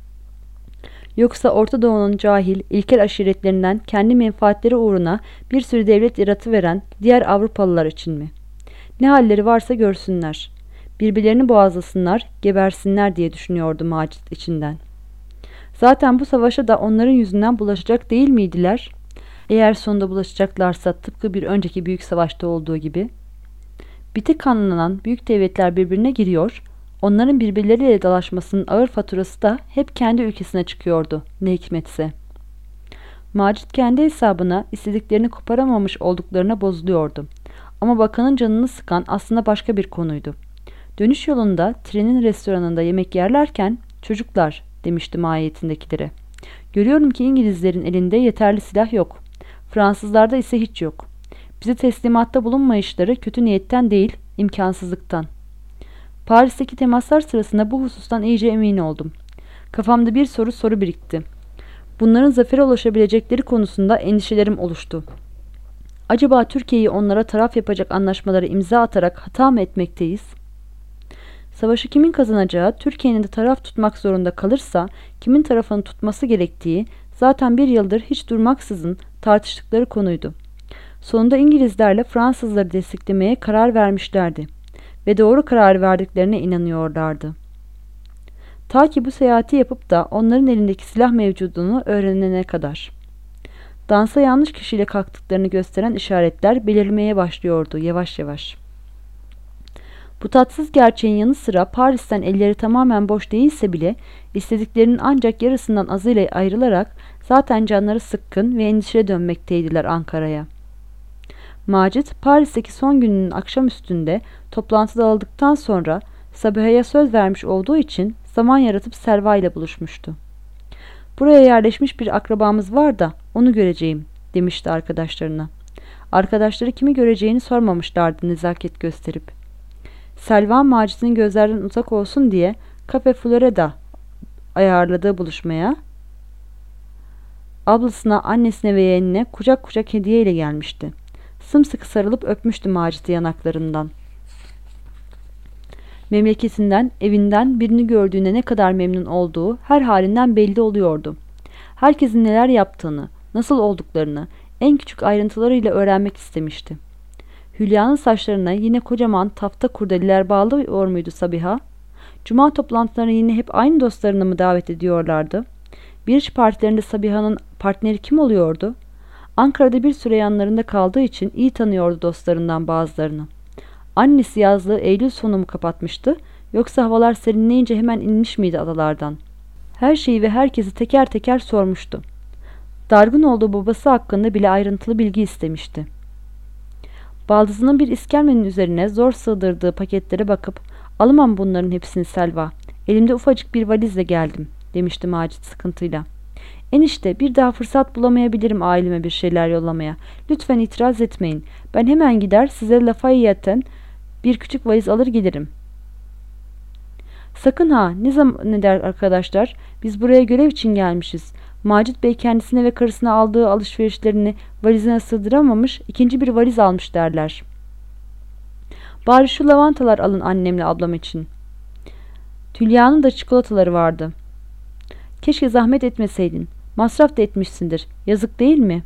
Yoksa Orta Doğu'nun cahil, ilkel aşiretlerinden kendi menfaatleri uğruna bir sürü devlet yaratıveren diğer Avrupalılar için mi? Ne halleri varsa görsünler. Birbirlerini boğazlasınlar, gebersinler diye düşünüyordu Macit içinden. Zaten bu savaşa da onların yüzünden bulaşacak değil miydiler? Eğer sonunda bulaşacaklarsa tıpkı bir önceki büyük savaşta olduğu gibi. Bitik kanlanan büyük devletler birbirine giriyor, onların birbirleriyle dalaşmasının ağır faturası da hep kendi ülkesine çıkıyordu, ne hikmetse. Macit kendi hesabına istediklerini koparamamış olduklarına bozuluyordu. Ama bakanın canını sıkan aslında başka bir konuydu. Dönüş yolunda trenin restoranında yemek yerlerken "Çocuklar," demişti mahiyetindekilere. "Görüyorum ki İngilizlerin elinde yeterli silah yok. Fransızlarda ise hiç yok. Bize teslimatta bulunmayışları kötü niyetten değil, imkansızlıktan. Paris'teki temaslar sırasında bu husustan iyice emin oldum. Kafamda bir soru birikti. Bunların zafere ulaşabilecekleri konusunda endişelerim oluştu. Acaba Türkiye'yi onlara taraf yapacak anlaşmalara imza atarak hata mı etmekteyiz? Savaşı kimin kazanacağı, Türkiye'nin de taraf tutmak zorunda kalırsa kimin tarafını tutması gerektiği zaten bir yıldır hiç durmaksızın tartıştıkları konuydu. Sonunda İngilizlerle Fransızları desteklemeye karar vermişlerdi ve doğru karar verdiklerine inanıyorlardı. Ta ki bu seyahati yapıp da onların elindeki silah mevcudunu öğrenene kadar. Dansa yanlış kişiyle kalktıklarını gösteren işaretler belirmeye başlıyordu yavaş yavaş. Bu tatsız gerçeğin yanı sıra Paris'ten elleri tamamen boş değilse bile istediklerinin ancak yarısından azıyla ayrılarak zaten canları sıkkın ve endişeli dönmekteydiler Ankara'ya. Macit, Paris'teki son gününün akşamüstünde toplantı dağıldıktan sonra Sabiha'ya söz vermiş olduğu için zaman yaratıp Selva ile buluşmuştu. "Buraya yerleşmiş bir akrabamız var da onu göreceğim," demişti arkadaşlarına. Arkadaşları kimi göreceğini sormamışlardı nezaket gösterip. Selva, Macit'in gözlerden uzak olsun diye Cafe Florida ayarladığı buluşmaya ablasına, annesine ve yeğenine kucak kucak hediye ile gelmişti. Sımsıkı sarılıp öpmüştü Macit'i yanaklarından. Memleketinden, evinden birini gördüğüne ne kadar memnun olduğu her halinden belli oluyordu. Herkesin neler yaptığını, nasıl olduklarını en küçük ayrıntılarıyla öğrenmek istemişti. Hülya'nın saçlarına yine kocaman tafta kurdeleler bağlıyor muydu Sabiha? Cuma toplantılarına yine hep aynı dostlarını mı davet ediyorlardı? Bir iş partilerinde Sabiha'nın partneri kim oluyordu? Ankara'da bir süre yanlarında kaldığı için iyi tanıyordu dostlarından bazılarını. Annesi yazlığı Eylül sonu mu kapatmıştı, Yoksa havalar serinleyince hemen inmiş miydi adalardan? Her şeyi ve herkesi teker teker sormuştu. Dargın olduğu babası hakkında bile ayrıntılı bilgi istemişti. Baldızının bir iskemlenin üzerine zor sığdırdığı paketlere bakıp "Alamam bunların hepsini Selva. Elimde ufacık bir valizle geldim," demişti Macit sıkıntıyla. "Enişte, bir daha fırsat bulamayabilirim aileme bir şeyler yollamaya. Lütfen itiraz etmeyin. Ben hemen gider size Lafayette'ten bir küçük valiz alır gelirim." "Sakın ha, ne der arkadaşlar? Biz buraya görev için gelmişiz. Macit Bey kendisine ve karısına aldığı alışverişlerini valizine sığdıramamış, ikinci bir valiz almış derler. Bari şu lavantalar alın annemle ablam için. Tülya'nın da çikolataları vardı. Keşke zahmet etmeseydin. Masraf da etmişsindir. Yazık değil mi?"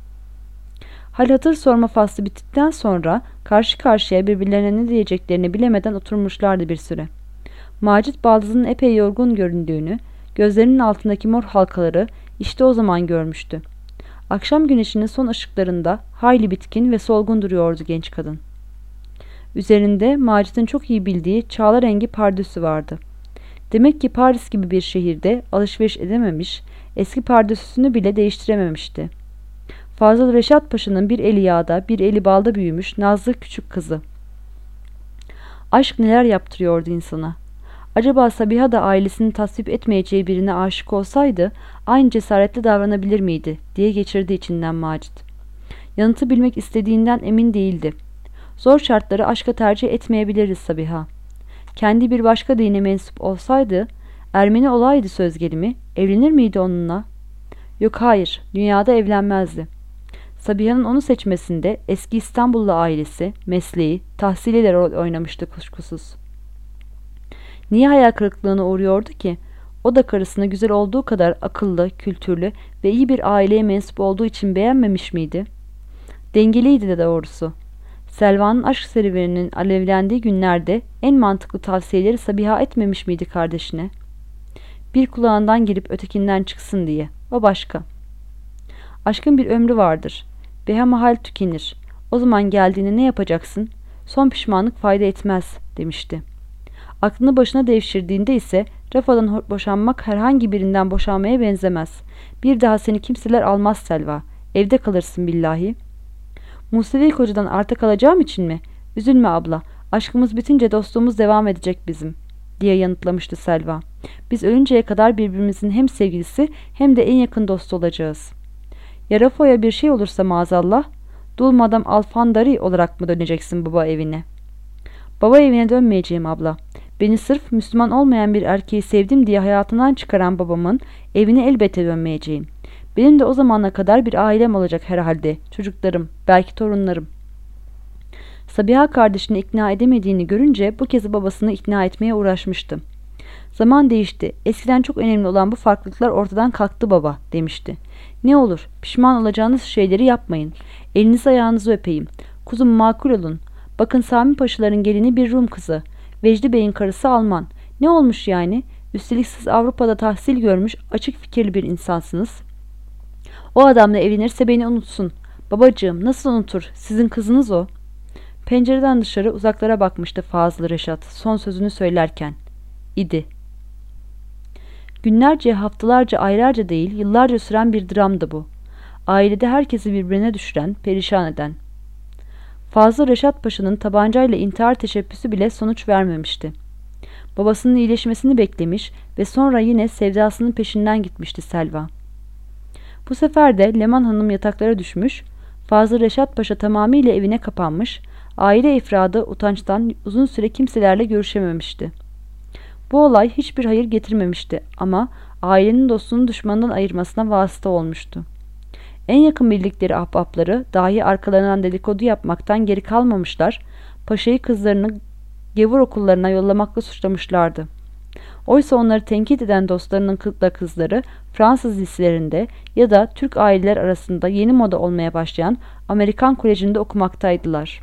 Hal hatır sorma faslı bittikten sonra karşı karşıya birbirlerine ne diyeceklerini bilemeden oturmuşlardı bir süre. Macit baldızının epey yorgun göründüğünü, gözlerinin altındaki mor halkaları işte o zaman görmüştü. Akşam güneşinin son ışıklarında hayli bitkin ve solgun duruyordu genç kadın. Üzerinde Macit'in çok iyi bildiği çağla rengi pardösü vardı. Demek ki Paris gibi bir şehirde alışveriş edememiş, eski pardösüsünü bile değiştirememişti. Fazıl Reşat Paşa'nın bir eli yağda, bir eli balda büyümüş nazlı küçük kızı. Aşk neler yaptırıyordu insana. Acaba Sabiha da ailesinin tasvip etmeyeceği birine aşık olsaydı aynı cesaretle davranabilir miydi diye geçirdi içinden Macit. Yanıtı bilmek istediğinden emin değildi. Zor şartları aşka tercih etmeyebiliriz Sabiha. Kendi bir başka dine mensup olsaydı, Ermeni olaydı söz gelimi, evlenir miydi onunla? Yok hayır, dünyada evlenmezdi. Sabiha'nın onu seçmesinde eski İstanbullu ailesi, mesleği, tahsiliyle rol oynamıştı kuşkusuz. Niye hayal kırıklığına uğruyordu ki? O da karısını güzel olduğu kadar akıllı, kültürlü ve iyi bir aileye mensup olduğu için beğenmemiş miydi? Dengeliydi de doğrusu. Selva'nın aşk serüveninin alevlendiği günlerde en mantıklı tavsiyeleri Sabiha etmemiş miydi kardeşine? Bir kulağından girip ötekinden çıksın diye. O başka. Aşkın bir ömrü vardır. Behemahal tükenir. O zaman geldiğinde ne yapacaksın? Son pişmanlık fayda etmez, demişti. Aklını başına devşirdiğinde ise Rafa'dan boşanmak herhangi birinden boşanmaya benzemez. Bir daha seni kimseler almaz Selva. Evde kalırsın billahi. Musevi kocadan arta kalacağım için mi? Üzülme abla. Aşkımız bitince dostluğumuz devam edecek bizim, diye yanıtlamıştı Selva. Biz ölünceye kadar birbirimizin hem sevgilisi hem de en yakın dostu olacağız. Ya Rafa'ya bir şey olursa maazallah, dul madam Alfandari olarak mı döneceksin baba evine? Baba evine dönmeyeceğim abla. Beni sırf Müslüman olmayan bir erkeği sevdim diye hayatından çıkaran babamın evine elbette dönmeyeceğim. Benim de o zamana kadar bir ailem olacak herhalde. Çocuklarım, belki torunlarım. Sabiha kardeşini ikna edemediğini görünce bu kez babasını ikna etmeye uğraşmıştı. Zaman değişti. Eskiden çok önemli olan bu farklılıklar ortadan kalktı baba, demişti. Ne olur, pişman olacağınız şeyleri yapmayın. Elinizi ayağınızı öpeyim. Kuzum makul olun. Bakın Sami Paşaların gelini bir Rum kızı. Vecdi Bey'in karısı Alman. Ne olmuş yani? Üstelik siz Avrupa'da tahsil görmüş, açık fikirli bir insansınız. O adamla evlenirse beni unutsun. Babacığım, nasıl unutur? Sizin kızınız o. Pencereden dışarı uzaklara bakmıştı Fazıl Reşat son sözünü söylerken. İdi. Günlerce, haftalarca, aylarca değil, yıllarca süren bir dramdı bu. Ailede herkesi birbirine düşüren, perişan eden. Fazıl Reşat Paşa'nın tabancayla intihar teşebbüsü bile sonuç vermemişti. Babasının iyileşmesini beklemiş ve sonra yine sevdasının peşinden gitmişti Selva. Bu sefer de Leman Hanım yataklara düşmüş, Fazıl Reşat Paşa tamamıyla evine kapanmış, aile ifradı utançtan uzun süre kimselerle görüşememişti. Bu olay hiçbir hayır getirmemişti ama ailenin dostunu düşmanından ayırmasına vasıta olmuştu. En yakın bildikleri ahbapları dahi arkalarından dedikodu yapmaktan geri kalmamışlar, paşayı kızlarını gavur okullarına yollamakla suçlamışlardı. Oysa onları tenkit eden dostlarının kızları Fransız liselerinde ya da Türk aileler arasında yeni moda olmaya başlayan Amerikan Koleji'nde okumaktaydılar.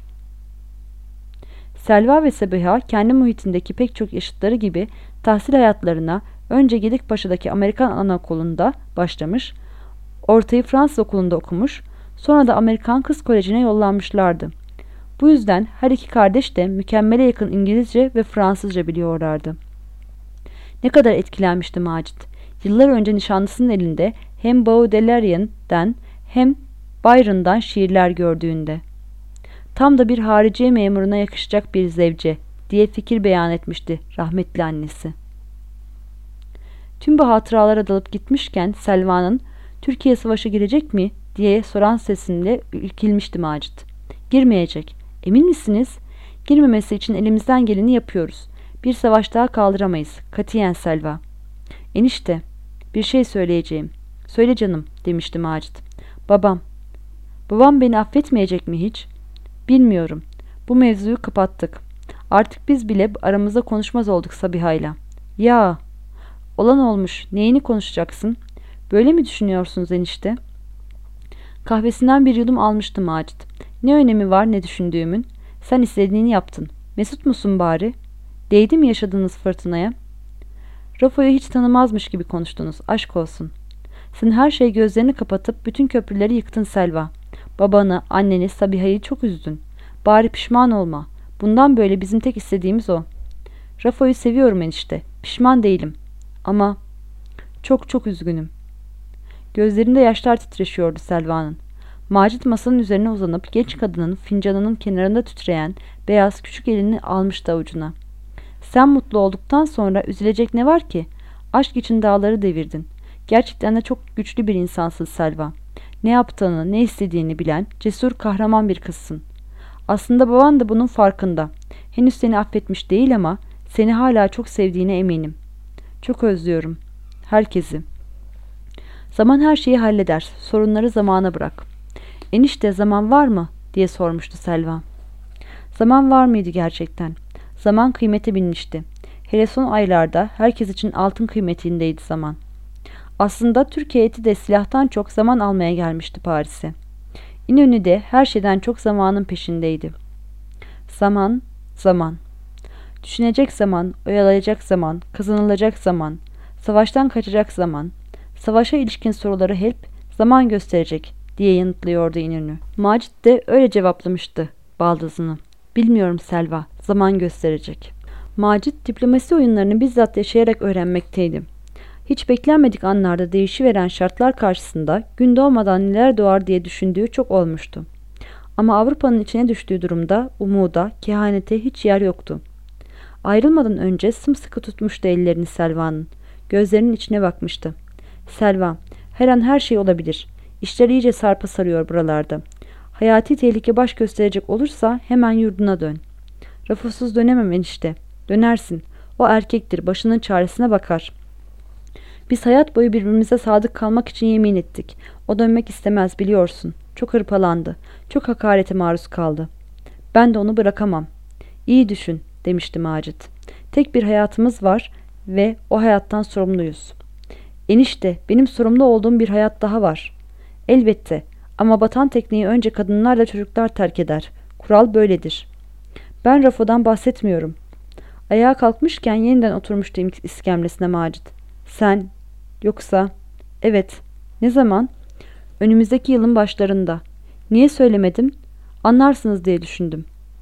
Selva ve Sabiha kendi muhitindeki pek çok yaşıtları gibi tahsil hayatlarına önce Gedikpaşa'daki Amerikan Anaokulu'nda başlamış, ortayı Fransız okulunda okumuş, sonra da Amerikan Kız Koleji'ne yollanmışlardı. Bu yüzden her iki kardeş de mükemmele yakın İngilizce ve Fransızca biliyorlardı. Ne kadar etkilenmişti Macit. Yıllar önce nişanlısının elinde hem Baudelaire'den hem Byron'dan şiirler gördüğünde. Tam da bir hariciye memuruna yakışacak bir zevce diye fikir beyan etmişti rahmetli annesi. Tüm bu hatıralara dalıp gitmişken Selva'nın "Türkiye savaşa girecek mi?" diye soran sesinde ürkilmişti Macit. "Girmeyecek. Emin misiniz?" "Girmemesi için elimizden geleni yapıyoruz. Bir savaş daha kaldıramayız. Katiyen Selva." "Enişte, bir şey söyleyeceğim." "Söyle canım," demişti Macit. "Babam. Babam beni affetmeyecek mi hiç?" "Bilmiyorum. Bu mevzuyu kapattık. Artık biz bile aramızda konuşmaz olduk Sabiha'yla." "Ya, olan olmuş. Neyini konuşacaksın? Böyle mi düşünüyorsunuz enişte?" Kahvesinden bir yudum almıştı Macit. "Ne önemi var ne düşündüğümün? Sen istediğini yaptın. Mesut musun bari? Değdi mi yaşadığınız fırtınaya? Rafo'yu hiç tanımazmış gibi konuştunuz. Aşk olsun. Sen her şeyi gözlerini kapatıp bütün köprüleri yıktın Selva. Babanı, anneni, Sabiha'yı çok üzdün. Bari pişman olma. Bundan böyle bizim tek istediğimiz o." "Rafo'yu seviyorum enişte. Pişman değilim. Ama çok çok üzgünüm." Gözlerinde yaşlar titreşiyordu Selva'nın. Macit masanın üzerine uzanıp genç kadının fincanının kenarında titreyen beyaz küçük elini almıştı avucuna. "Sen mutlu olduktan sonra üzülecek ne var ki? Aşk için dağları devirdin. Gerçekten de çok güçlü bir insansın Selva. Ne yaptığını, ne istediğini bilen, cesur, kahraman bir kızsın. Aslında baban da bunun farkında. Henüz seni affetmiş değil ama seni hala çok sevdiğine eminim. Çok özlüyorum. Herkesi." "Zaman her şeyi halleder. Sorunları zamana bırak." "Enişte, zaman var mı?" diye sormuştu Selva. Zaman var mıydı gerçekten? Zaman kıymete binmişti. Hele son aylarda herkes için altın kıymetindeydi zaman. Aslında Türk heyeti de silahtan çok zaman almaya gelmişti Paris'e. İnönü de her şeyden çok zamanın peşindeydi. Zaman, zaman. Düşünecek zaman, oyalayacak zaman, kazanılacak zaman, savaştan kaçacak zaman. Savaşa ilişkin soruları hep zaman gösterecek diye yanıtlıyordu İnönü. Macit de öyle cevaplamıştı baldızını. "Bilmiyorum Selva, zaman gösterecek." Macit diplomasi oyunlarını bizzat yaşayarak öğrenmekteydi. Hiç beklenmedik anlarda değişiveren şartlar karşısında gün doğmadan neler doğar diye düşündüğü çok olmuştu. Ama Avrupa'nın içine düştüğü durumda umuda, kehanete hiç yer yoktu. Ayrılmadan önce sımsıkı tutmuştu ellerini Selva'nın. Gözlerinin içine bakmıştı. "Selva, her an her şey olabilir. İşler iyice sarpa sarıyor buralarda. Hayati tehlike baş gösterecek olursa hemen yurduna dön." "Rafosuz dönemem enişte." "Dönersin. O erkektir. Başının çaresine bakar. Biz hayat boyu birbirimize sadık kalmak için yemin ettik. O dönmek istemez biliyorsun. Çok hırpalandı. Çok hakarete maruz kaldı. Ben de onu bırakamam." "İyi düşün," demişti Macit. "Tek bir hayatımız var ve o hayattan sorumluyuz." "Enişte, benim sorumlu olduğum bir hayat daha var." "Elbette, ama batan tekneyi önce kadınlarla çocuklar terk eder. Kural böyledir." "Ben Rafo'dan bahsetmiyorum." Ayağa kalkmışken yeniden oturmuştu iskemlesine Macit. "Sen, yoksa..." "Evet." "Ne zaman?" "Önümüzdeki yılın başlarında." "Niye söylemedim?" "Anlarsınız diye düşündüm."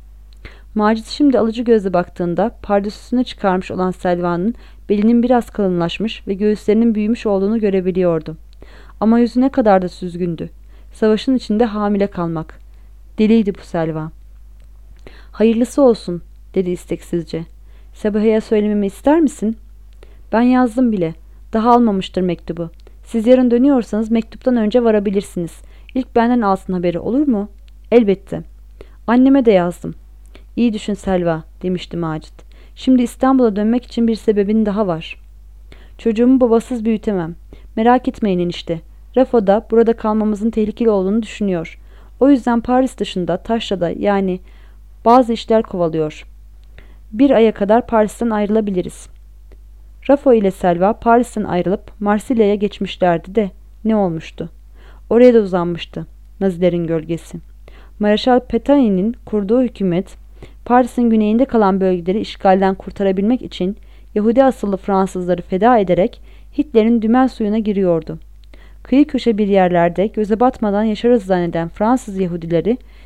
Macit şimdi alıcı gözle baktığında pardösüsüne çıkarmış olan Selva'nın belinin biraz kalınlaşmış ve göğüslerinin büyümüş olduğunu görebiliyordu. Ama yüzü ne kadar da süzgündü. Savaşın içinde hamile kalmak. Deliydi bu Selva. "Hayırlısı olsun," dedi isteksizce. "Sabiha'ya söylememi ister misin?" "Ben yazdım bile. Daha almamıştır mektubu. Siz yarın dönüyorsanız mektuptan önce varabilirsiniz. İlk benden alsın haberi, olur mu?" "Elbette." "Anneme de yazdım." "İyi düşün Selva," demişti Macit. "Şimdi İstanbul'a dönmek için bir sebebin daha var." "Çocuğumu babasız büyütemem. Merak etmeyin enişte. Rafo da burada kalmamızın tehlikeli olduğunu düşünüyor. O yüzden Paris dışında, taşrada, yani bazı işler kovalıyor. Bir aya kadar Paris'ten ayrılabiliriz." Rafo ile Selva Paris'ten ayrılıp Marsilya'ya geçmişlerdi de ne olmuştu? Oraya da uzanmıştı Nazilerin gölgesi. Mareşal Pétain'in kurduğu hükümet Paris'in güneyinde kalan bölgeleri işgalden kurtarabilmek için Yahudi asıllı Fransızları feda ederek Hitler'in dümen suyuna giriyordu. Kıyı köşe bir yerlerde göze batmadan yaşarız zanneden Fransız Yahudileri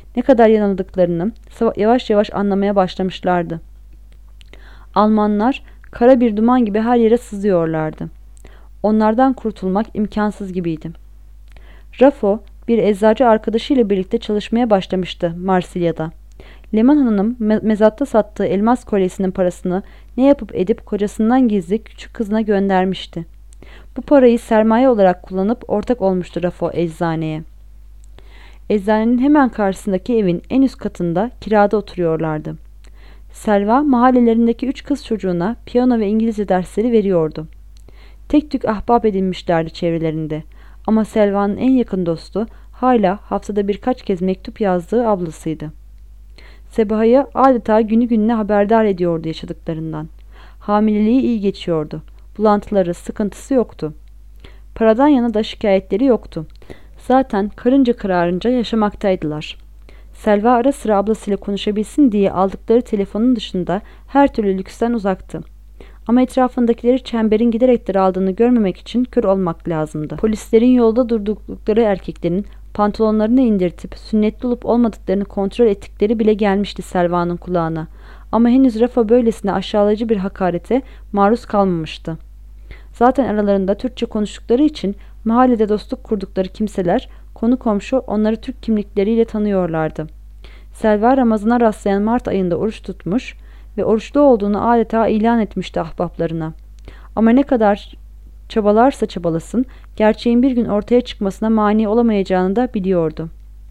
Ne kadar yanıldıklarını yavaş yavaş anlamaya başlamışlardı. Almanlar kara bir duman gibi her yere sızıyorlardı. Onlardan kurtulmak imkansız gibiydi. Raffo bir eczacı arkadaşıyla birlikte çalışmaya başlamıştı Marsilya'da. Leman Hanım mezatta sattığı elmas kolyesinin parasını ne yapıp edip kocasından gizli küçük kızına göndermişti. Bu parayı sermaye olarak kullanıp ortak olmuştu Raffo eczaneye. Eczanenin hemen karşısındaki evin en üst katında kirada oturuyorlardı. Selva mahallelerindeki 3 kız çocuğuna piyano ve İngilizce dersleri veriyordu. Tek tük ahbap edinmişlerdi çevrelerinde. Ama Selva'nın en yakın dostu hala haftada birkaç kez mektup yazdığı ablasıydı. Sebaha'yı adeta günü gününe haberdar ediyordu yaşadıklarından. Hamileliği iyi geçiyordu. Bulantıları, sıkıntısı yoktu. Paradan yana da şikayetleri yoktu. Zaten karınca kırarınca yaşamaktaydılar. Selva ara sıra ablasıyla konuşabilsin diye aldıkları telefonun dışında her türlü lüksten uzaktı. Ama etrafındakileri çemberin giderek daraldığını görmemek için kör olmak lazımdı. Polislerin yolda durdukları erkeklerin pantolonlarını indirtip sünnetli olup olmadıklarını kontrol ettikleri bile gelmişti Selva'nın kulağına. Ama henüz Rafa böylesine aşağılayıcı bir hakarete maruz kalmamıştı. Zaten aralarında Türkçe konuştukları için mahallede dostluk kurdukları kimseler, konu komşu onları Türk kimlikleriyle tanıyorlardı. Selva Ramazan'a rastlayan Mart ayında oruç tutmuş ve oruçlu olduğunu adeta ilan etmişti ahbaplarına. Ama ne kadar çabalarsa çabalasın, gerçeğin bir gün ortaya çıkmasına mani olamayacağını da biliyordu.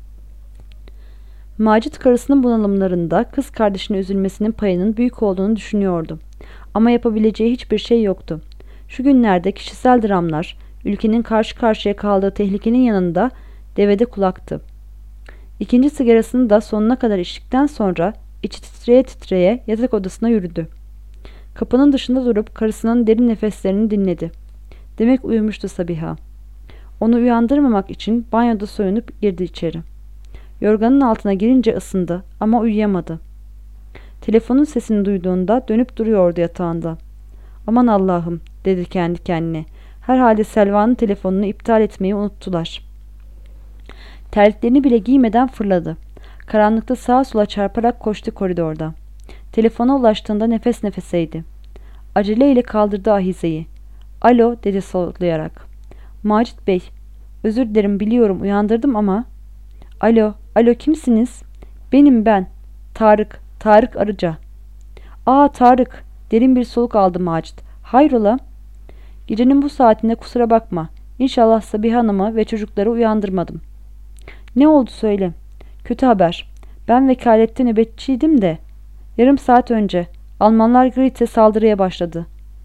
Macit karısının bunalımlarında kız kardeşine üzülmesinin payının büyük olduğunu düşünüyordu. Ama yapabileceği hiçbir şey yoktu. Şu günlerde kişisel dramlar, ülkenin karşı karşıya kaldığı tehlikenin yanında devede kulaktı. İkinci sigarasını da sonuna kadar içtikten sonra içi titreye titreye yatak odasına yürüdü. Kapının dışında durup karısının derin nefeslerini dinledi. Demek uyumuştu Sabiha. Onu uyandırmamak için banyoda soyunup girdi içeri. Yorganın altına girince ısındı ama uyuyamadı. Telefonun sesini duyduğunda dönüp duruyordu yatağında. Aman Allah'ım, dedi kendi kendine. Herhalde Selva'nın telefonunu iptal etmeyi unuttular. Terliklerini bile giymeden fırladı. Karanlıkta sağa sola çarparak koştu koridorda. Telefona ulaştığında nefes nefeseydi. Aceleyle kaldırdı ahizeyi. Alo, dedi soluklayarak. Macit Bey, özür dilerim, biliyorum uyandırdım ama... Alo, alo, kimsiniz? Benim ben. Tarık Arıca. Aa, Tarık, derin bir soluk aldı Macit. Hayrola? Gecenin bu saatinde kusura bakma. İnşallah Sabiha Hanım'ı ve çocukları uyandırmadım. Ne oldu söyle. Kötü haber. Ben vekalette nöbetçiydim de. Yarım saat önce Almanlar Grit'e saldırıya başladı.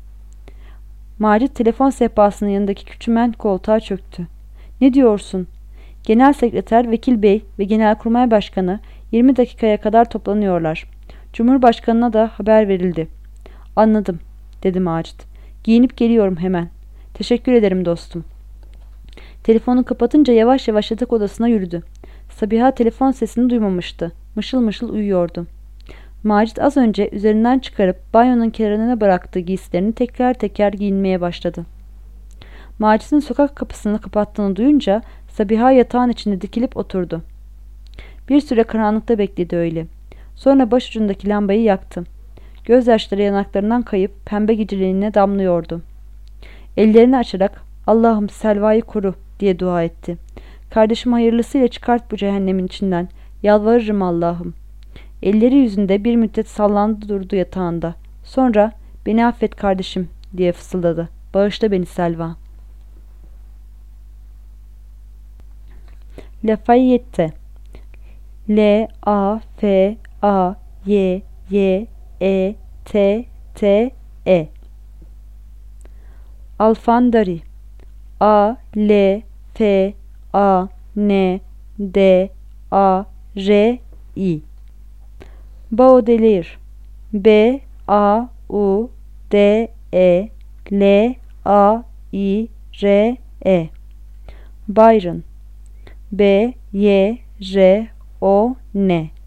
Macit telefon sehpasının yanındaki küçümen koltuğa çöktü. Ne diyorsun? Genel Sekreter Vekil Bey ve Genelkurmay Başkanı 20 dakikaya kadar toplanıyorlar. Cumhurbaşkanına da haber verildi. Anladım, dedi Macit. Giyinip geliyorum hemen. Teşekkür ederim dostum. Telefonu kapatınca yavaş yavaş yatak odasına yürüdü. Sabiha telefon sesini duymamıştı. Mışıl mışıl uyuyordu. Macit az önce üzerinden çıkarıp banyonun kenarına bıraktığı giysilerini tekrar teker giyinmeye başladı. Macit'in sokak kapısını kapattığını duyunca Sabiha yatağın içinde dikilip oturdu. Bir süre karanlıkta bekledi öyle. Sonra başucundaki lambayı yaktı. Gözyaşları yanaklarından kayıp pembe giceliğine damlıyordu. Ellerini açarak Allah'ım Selva'yı koru diye dua etti. Kardeşim hayırlısıyla çıkart bu cehennemin içinden. Yalvarırım Allah'ım. Elleri yüzünde bir müddet sallandı durdu yatağında. Sonra beni affet kardeşim diye fısıldadı. Bağışla beni Selva. Lafayette. L-A-F-A-Y-Y-E-T-T-E. Alfandari. A-L-F-A-N-D-A-R-I. Baudelaire. B-A-U-D-E-L-A-I-R-E. Byron. B-Y-R-O-N.